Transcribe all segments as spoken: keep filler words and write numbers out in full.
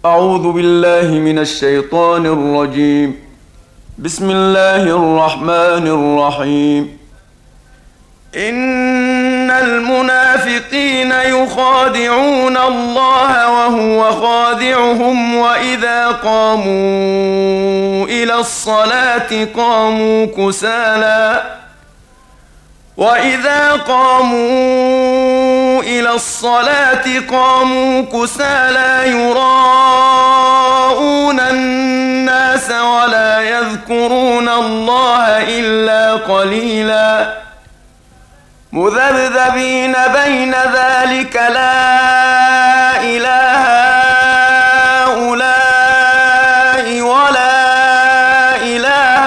أعوذ بالله من الشيطان الرجيم. بسم الله الرحمن الرحيم. إن المنافقين يخادعون الله وهو خادعهم وإذا قاموا إلى الصلاة قاموا كسالى وإذا قاموا إلى الصلاة قاموا كسالى يراءون الناس ولا يذكرون الله إلا قليلا مذبذبين بين ذلك لا إله هؤلاء ولا إله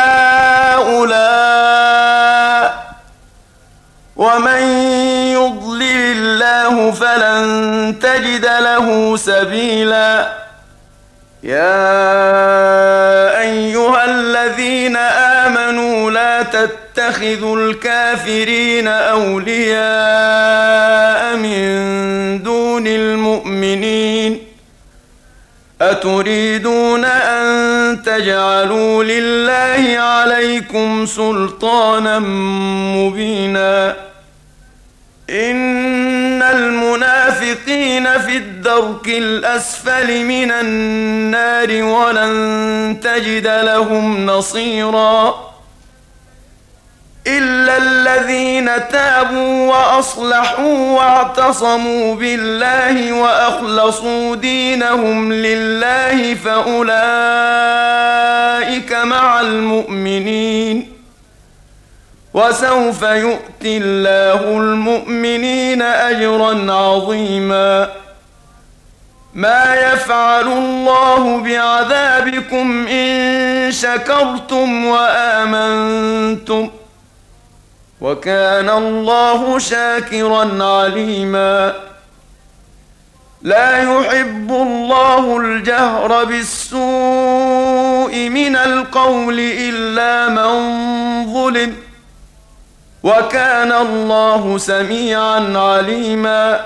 هؤلاء ومن يضلل الله فلن تجد له سبيلا. يا أيها الذين آمنوا لا تتخذوا الكافرين أولياء من دون المؤمنين أتريدون أن تجعلوا لله عليكم سلطانا مبينا. إن المنافقين في الدرك الأسفل من النار ولن تجد لهم نصيرا إلا الذين تابوا وأصلحوا واعتصموا بالله وأخلصوا دينهم لله فأولئك مع المؤمنين وسوف يؤتي الله المؤمنين أجرا عظيما. ما يفعل الله بعذابكم إن شكرتم وآمنتم وكان الله شاكرا عليما. لا يحب الله الجهر بالسوء من القول إلا من ظلم وكان الله سميعا عليما.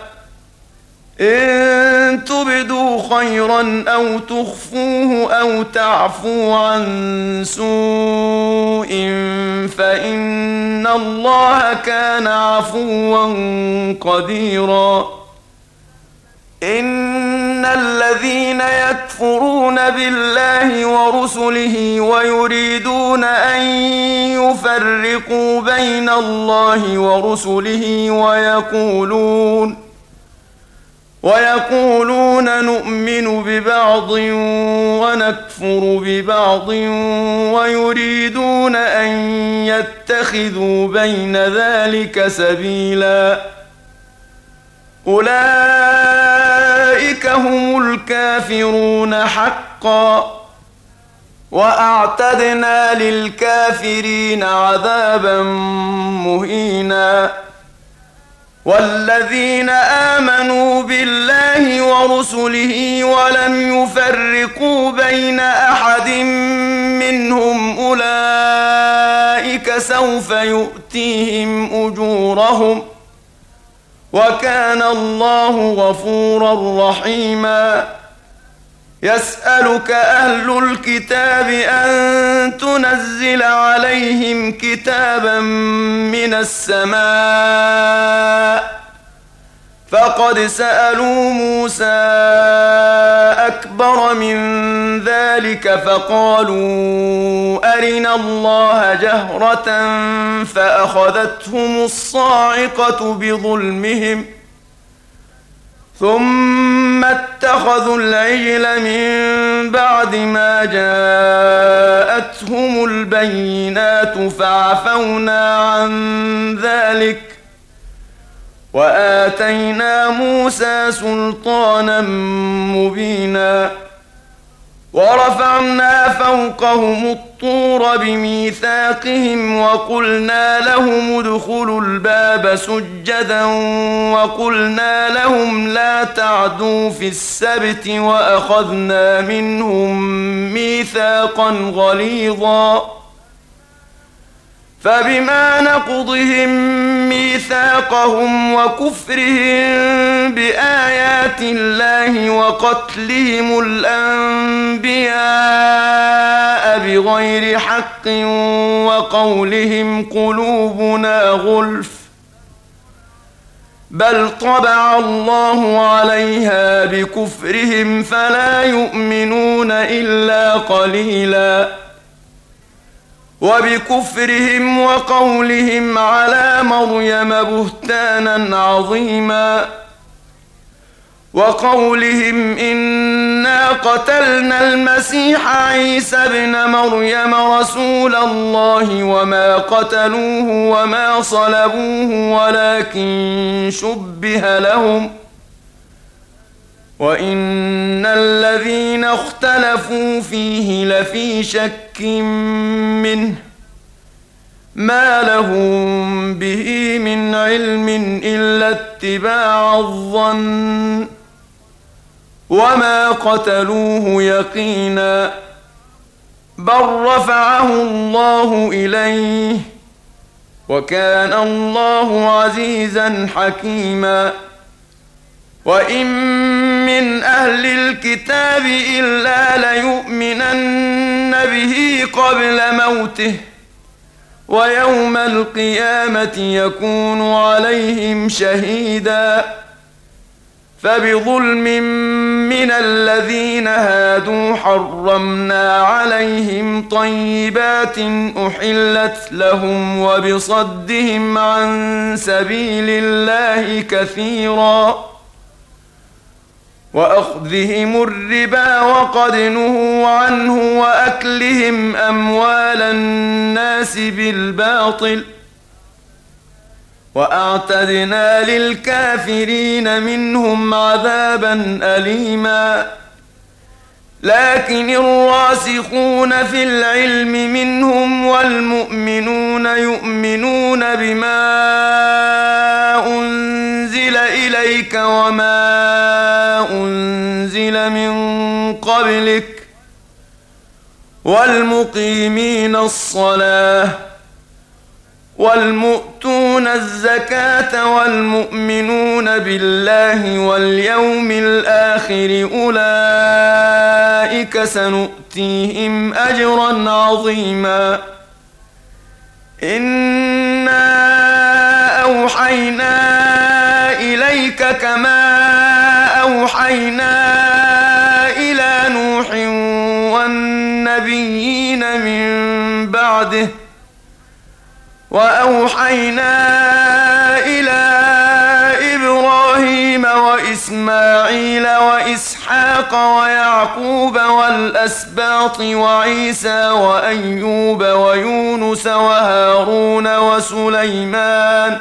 إن تبدوا خيرا أو تخفوه أو تعفوا عن سوء فإن الله كان عفوا قديرا. إن الذين يكفرون بالله ورسله ويريدون أن يفرقوا بين الله ورسله ويقولون ويقولون نؤمن ببعض ونكفر ببعض ويريدون أن يتخذوا بين ذلك سبيلا أولئك هم الكافرون حقا وأعتدنا للكافرين عذابا مهينا. والذين آمنوا بالله ورسله ولم يفرقوا بين أحد منهم أولئك سوف يؤتيهم أجورهم وكان الله غفورا رحيما. يسألك أهل الكتاب أن تنزل عليهم كتابا من السماء فقد سألوا موسى أكبر من ذلك فقالوا أرنا الله جهرة فأخذتهم الصاعقة بظلمهم ثم اتخذوا العجل من بعد ما جاءتهم البينات فعفونا عن ذلك وآتينا موسى سلطانا مبينا. ورفعنا فوقهم الطور بميثاقهم وقلنا لهم ادخلوا الباب سجدا وقلنا لهم لا تعدوا في السبت وأخذنا منهم ميثاقا غليظا. فبما نقضهم ميثاقهم وكفرهم بآيات الله وقتلهم الأنبياء بغير حق وقولهم قلوبنا غلف بل طبع الله عليها بكفرهم فلا يؤمنون إلا قليلا وبكفرهم وقولهم على مريم بهتانا عظيما وقولهم إنا قتلنا المسيح عيسى ابن مريم رسول الله وما قتلوه وما صلبوه ولكن شبه لهم وإن الذين اختلفوا فيه لفي شك منه ما لهم به من علم إلا اتباع الظن وما قتلوه يقينا بل رفعه الله إليه وكان الله عزيزا حكيما وإن من أهل الكتاب إلا ليؤمنن به قبل موته ويوم القيامة يكون عليهم شهيدا فبظلم من الذين هادوا حرمنا عليهم طيبات أحلت لهم وبصدهم عن سبيل الله كثيرا وأخذهم الربا وقد نهوا عنه وأكلهم أموال الناس بالباطل وأعتدنا للكافرين منهم عذابا أليما لكن الراسخون في العلم منهم والمؤمنون يؤمنون بما أنزل إليك وما أنزل من قبلك والمقيمين الصلاة والمؤتون الزكاة والمؤمنون بالله واليوم الآخر أولئك سنؤتيهم أجرا عظيما إنا أوحينا إليك كما أوحينا إلى نوح والنبيين من بعده وأوحينا إلى إبراهيم وإسماعيل وإسحاق ويعقوب والأسباط وعيسى وأيوب ويونس وهارون وسليمان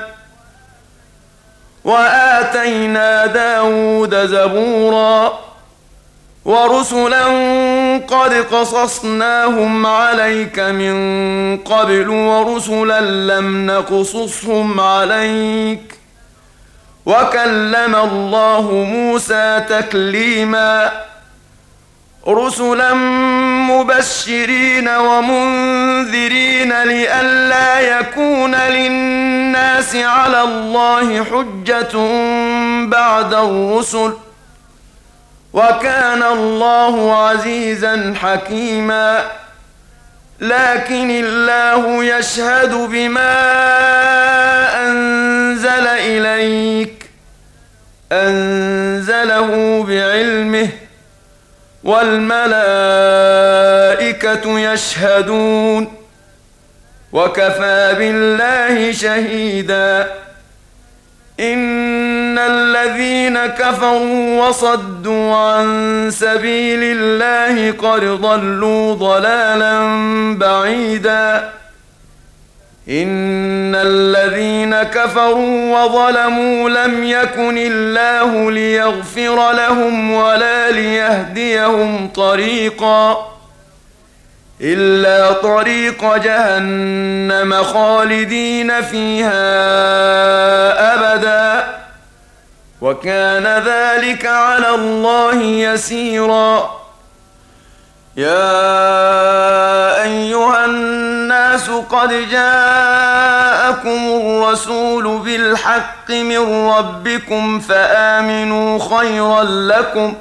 وآتينا داود زبورا ورسلا قد قصصناهم عليك من قبل ورسلا لم نقصصهم عليك وكلم الله موسى تكليما رسلا مبشرين ومنذرين لئلا يكون للناس على الله حجة بعد الرسل وكان الله عزيزا حكيما لكن الله يشهد بما أنزل إليك أنزله بعلمه والملائكة يشهدون وكفى بالله شهيدا إن الذين كفروا وصدوا عن سبيل الله قد ضلوا ضلالا بعيدا إن الذين كفروا وظلموا لم يكن الله ليغفر لهم ولا ليهديهم طريقا إلا طريق جهنم خالدين فيها أبدا وكان ذلك على الله يسيرا يا أيها الناس قد جاءكم الرسول بالحق من ربكم فآمنوا خيرا لكم،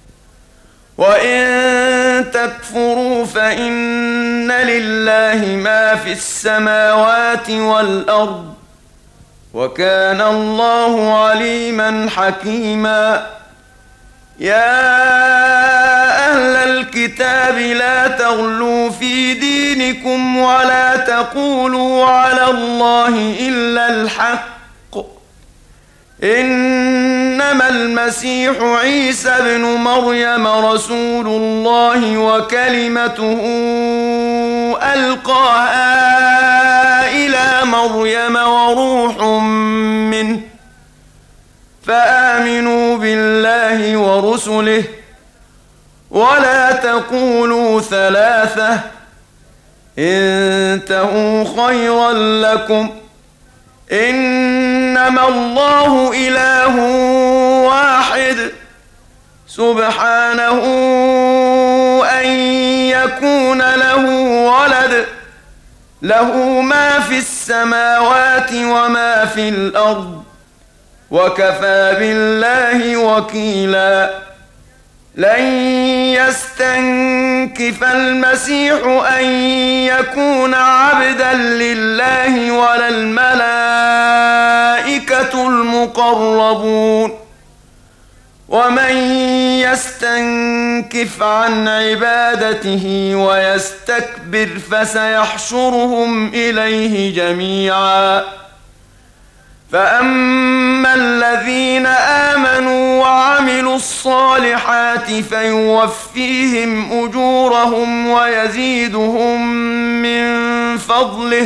وإن تكفروا فإن لله ما في السماوات والأرض، وكان الله عليما حكيما. يا أهل الكتاب لا تغلوا في دينكم ولا تقولوا على الله إلا الحق، إنما المسيح عيسى ابن مريم رسول الله وكلمته ألقاها إلى مريم وروح منه، فآمنوا بالله ورسله ولا تقولوا ثلاثة، انتهوا خيرا لكم، إنما الله إله واحد سبحانه أن يكون له ولد، له ما في السماوات وما في الأرض، وكفى بالله وكيلا. لن يستنكف المسيح أن يكون عبدا لله ولا الملائكة المقربون، ومن يستنكف عن عبادته ويستكبر فسيحشرهم إليه جميعا. فأما الذين آمنوا وعملوا الصالحات فيوفيهم أجورهم ويزيدهم من فضله،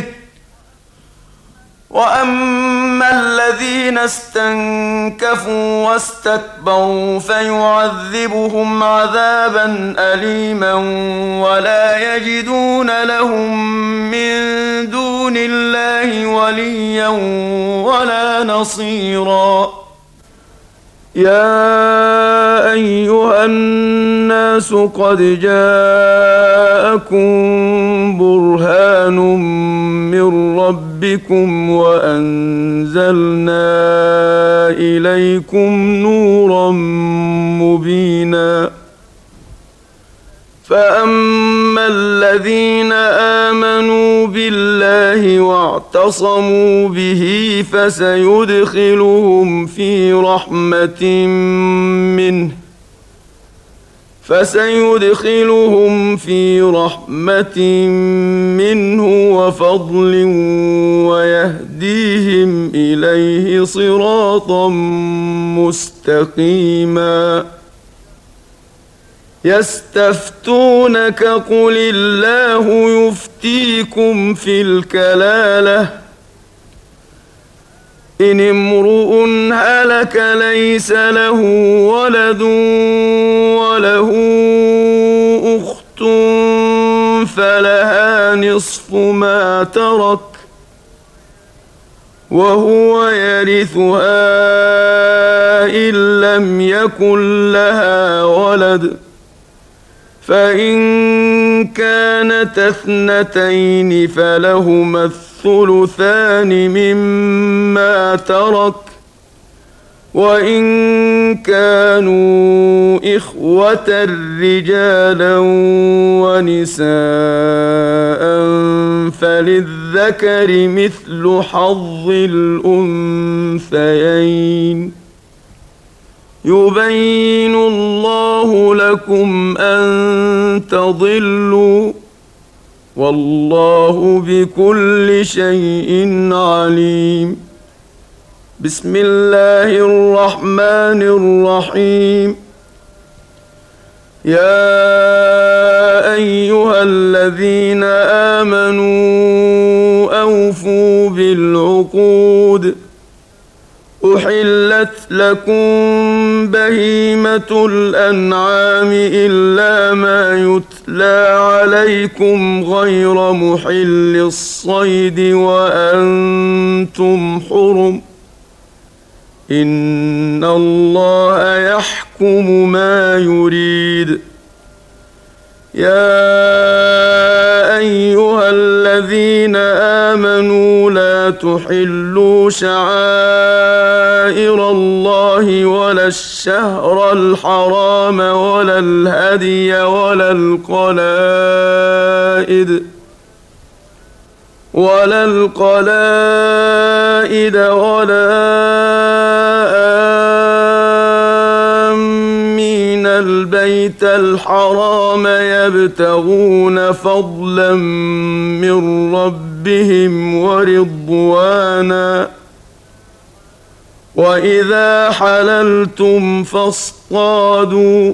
وأما الذين استنكفوا واستكبروا فيعذبهم عذابا أليما ولا يجدون لهم من دون الله وليا ولا نصيرا. يا أيها الناس قد جاءكم برهان من ربكم وأنزلنا إليكم نورا مبينا. فأما الذين آمنوا بالله واعتصموا به فسيدخلهم في رحمة منه فسيدخلهم في رحمة منه وفضل ويهديهم إليه صراطا مستقيما. يستفتونك قل الله يفتيكم في الكلالة إن امرؤ هلك ليس له ولد وله أخت فلها نصف ما ترك وهو يرثها إن لم يكن لها ولد، فإن كانت اثنتين فلهما الثلثان مما ترك، وإن كانوا إخوة رجالا ونساء فللذكر مثل حظ الأنثيين. يبين الله لكم أن تضلوا والله بكل شيء عليم. بسم الله الرحمن الرحيم. يا أيها الذين آمنوا أوفوا بالعقود، أحلت لكم بهيمة الأنعام إلا ما يتلى عليكم غير محل الصيد وأنتم حرم، إن الله يحكم ما يريد. يا أيها الذين آمنوا لا تحلوا شعائر الله ولا الشهر الحرام ولا الهدي ولا القلائد ولا القلائد ولا آمين البيت الحرام يبتغون فضلا من ربهم ورضوانا وإذا حللتم فاصطادوا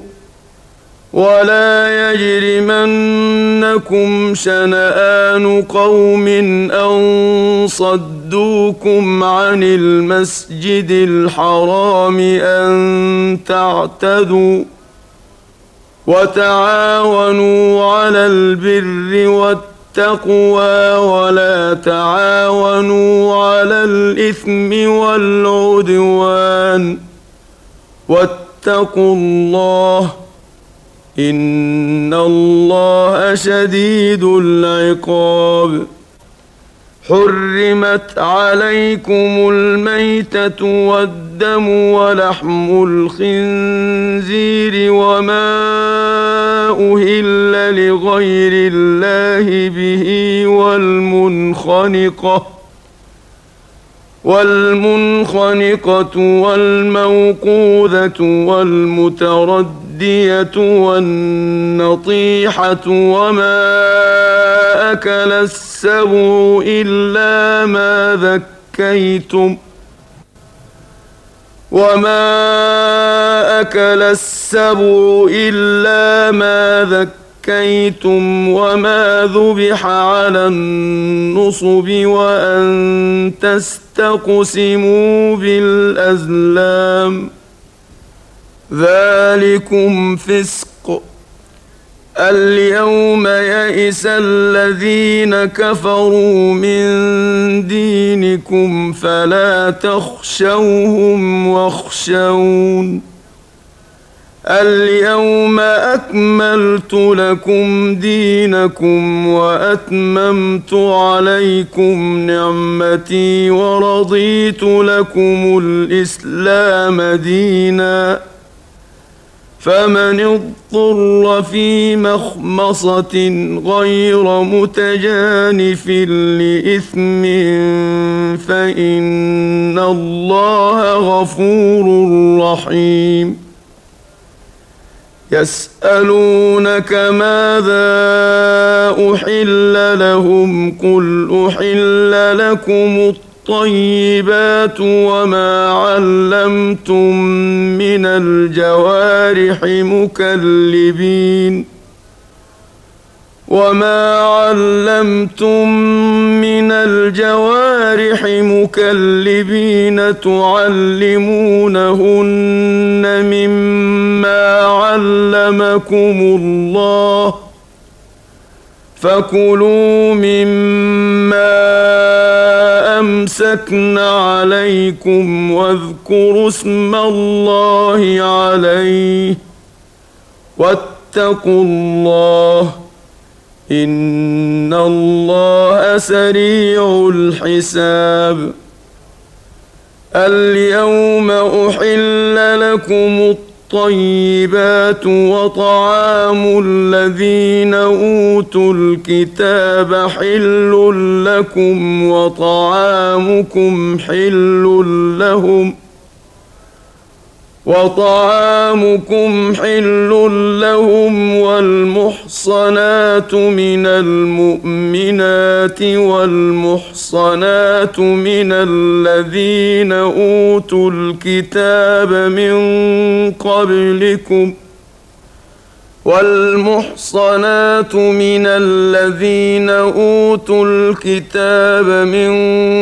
ولا يجرمنكم شنآن قوم أن صدوكم عن المسجد الحرام أن تعتدوا وتعاونوا على البر والتقوى ولا تعاونوا على الإثم والعدوان واتقوا الله إن الله شديد العقاب. حرمت عليكم الميتة والدم ولحم الخنزير وما أهل لغير الله به والمنخنقة والمنخنقة والموقوذة والمتردية والنطيحة وما أكل السبع إلا ما ذكيتم وما أكل السبع إلا ما ذكيتم وما ذبح على النصب وأن تستقسموا بالأزلام ذلكم فسق. اليوم يئس الذين كفروا من دينكم فلا تخشوهم واخشون اليوم أكملت لكم دينكم وأتممت عليكم نعمتي ورضيت لكم الإسلام دينا فمن اضطر في مخمصة غير متجانف لإثم فإن الله غفور رحيم. يسألونك ماذا أحل لهم قل أحل لكم الطيبات وما علمتم من الجوارح مكلبين وما علمتم من الجوارح مكلبين تعلمونهن مما علمكم الله فكلوا مما أمسكن عليكم واذكروا اسم الله عليه واتقوا الله إن الله سريع الحساب. اليوم أحل لكم الطيبات وطعام الذين أوتوا الكتاب حل لكم وطعامكم حل لهم وطعامكم حل لهم والمحصنات من المؤمنات والمحصنات من الذين أوتوا الكتاب من قبلكم والمحصنات من الذين أوتوا الكتاب من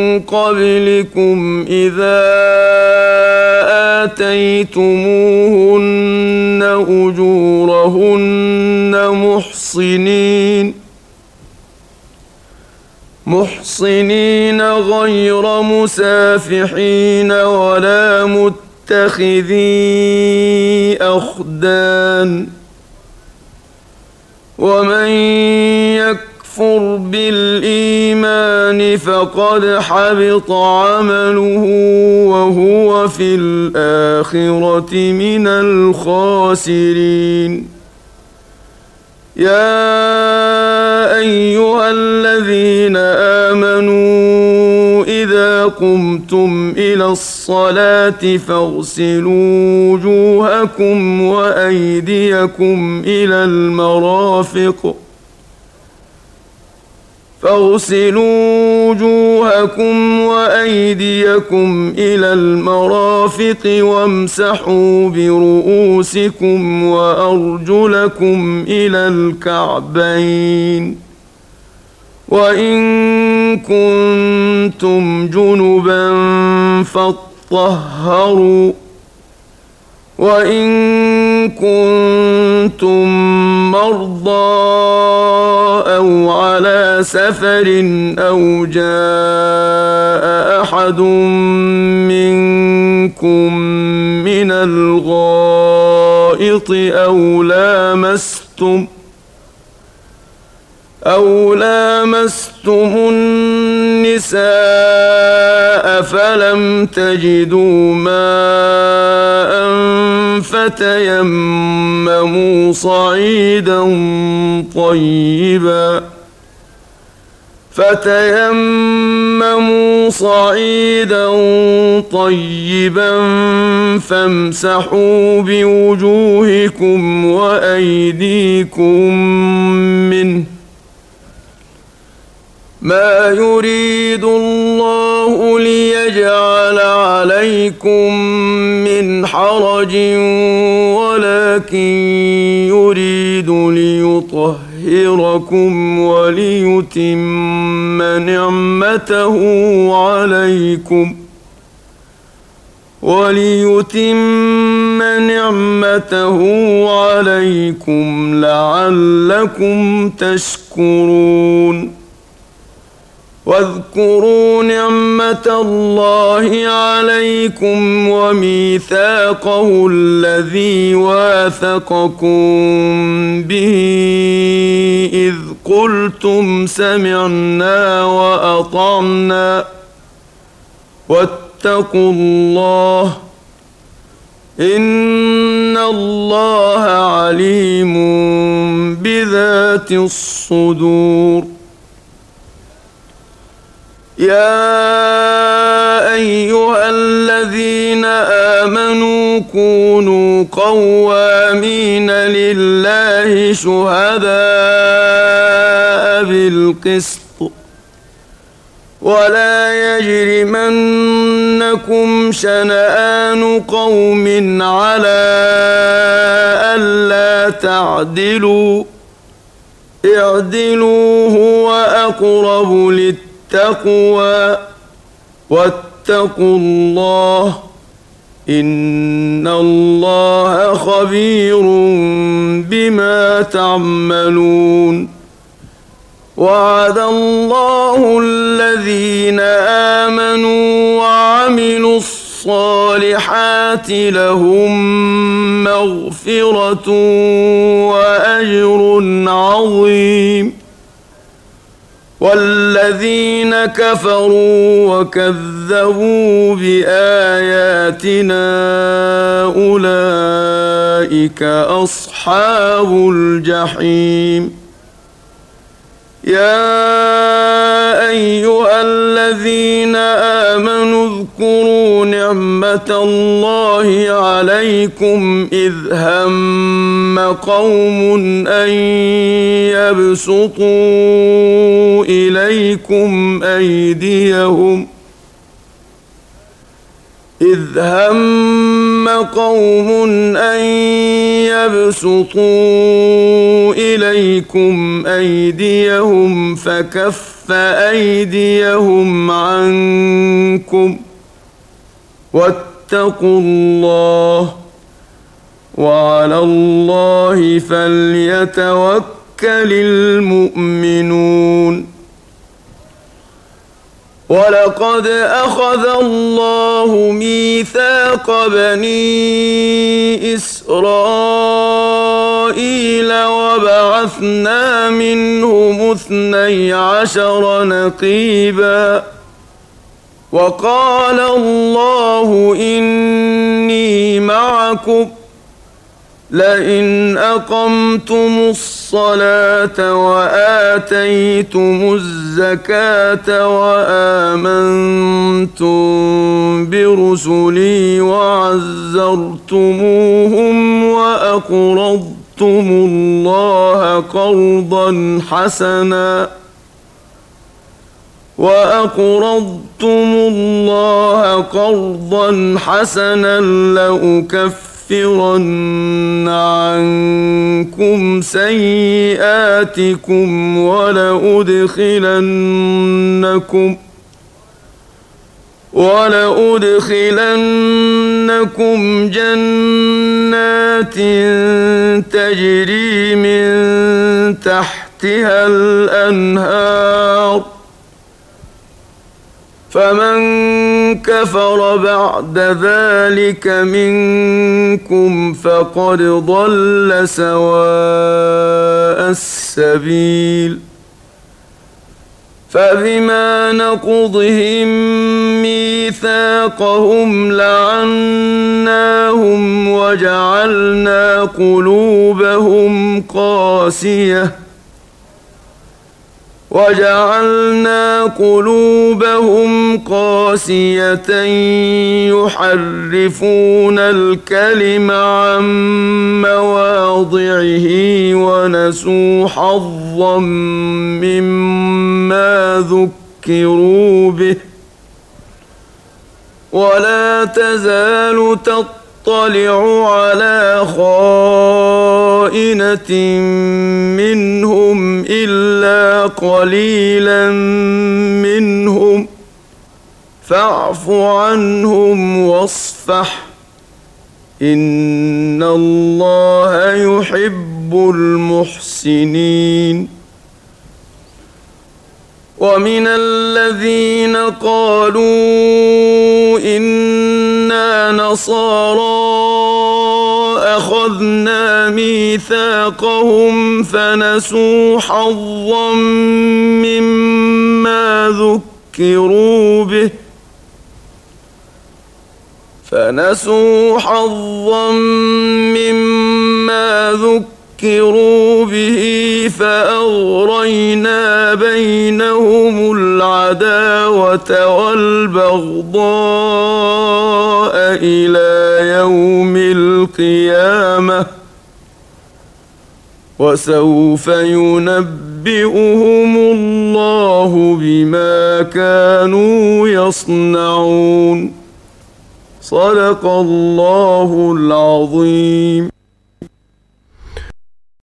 قبلكم إذا آتيتموهن أجورهن محصنين محصنين غير مسافحين ولا متخذي أخدان ومن يكفر بالإيمان فقد حبط عمله وهو في الآخرة من الخاسرين. يا أيها الذين آمنوا إذا قمتم إلى الصلاة فاغسلوا وجوهكم وأيديكم إلى المرافق فاغسلوا وجوهكم وأيديكم إلى المرافق وامسحوا برؤوسكم وأرجلكم إلى الكعبين وإن كنتم جنبا فاطهروا وإن كنتم مرضى أو على سفر أو جاء أحد منكم من الغائط أو لامستم أو لامستم النساء فلم تجدوا ماء فتيمموا صعيدا طيبا فتيمموا صعيدا طيبا فامسحوا بوجوهكم وأيديكم منه ما يريد الله ليجعل عليكم من حرج ولكن يريد ليطهركم وليتم نعمته عليكم وليتم نعمته عليكم لعلكم تشكرون. واذكروا نعمة الله عليكم وميثاقه الذي واثقكم به إذ قلتم سمعنا وأطعنا واتقوا الله إن الله عليم بذات الصدور. يا أيها الذين آمنوا كونوا قوامين لله شهداء بالقسط ولا يجرمنكم شنآن قوم على ألا تعدلوا اعدلوا هو أقرب للتقوى التقوى واتقوا الله إن الله خبير بما تعملون. وعد الله الذين آمنوا وعملوا الصالحات لهم مغفرة وأجر عظيم. والذين كفروا وكذبوا بآياتنا أولئك أصحاب الجحيم. يا أيها الذين آمنوا اذكروا نعمة الله عليكم إذ هم قوم أن يبسطوا إليكم أيديهم إذ هم قوم أن يبسطوا إليكم أيديهم فكف أيديهم عنكم واتقوا الله وعلى الله فليتوكل المؤمنون. ولقد أخذ الله ميثاق بني إسرائيل إسرائيل وبعثنا منهم اثني عشر نقيبا وقال الله إني معكم لئن أقمتم الصلاة وآتيتم الزكاة وآمنتم برسلي وعزرتموهم وأقرضتم الله قرضا حسنا وأقرضتم الله قرضا حسنا لأكفرن عنكم سيئاتكم ولأدخلنكم ولأدخلنكم جنات تجري من تحتها الأنهار فمن كفر بعد ذلك منكم فقد ضل سواء السبيل فبما نقضهم ميثاقهم لعناهم وجعلنا قلوبهم قاسية وجعلنا قلوبهم قاسية يحرفون الكلم عن مواضعه ونسوا حظا مما ذكروا به ولا تزال تطلع على خائنة منهم إلا قليلا منهم فاعف عنهم واصفح إن الله يحب المحسنين ومن الذين قالوا إنا نصارى أخذنا ميثاقهم فنسوا حظا مما ذكروا به فنسوا حظا مما ذكروا به فأغرينا بينهم العداوة والبغضاء إلى يوم القيامة وسوف ينبئهم الله بما كانوا يصنعون صدق الله العظيم.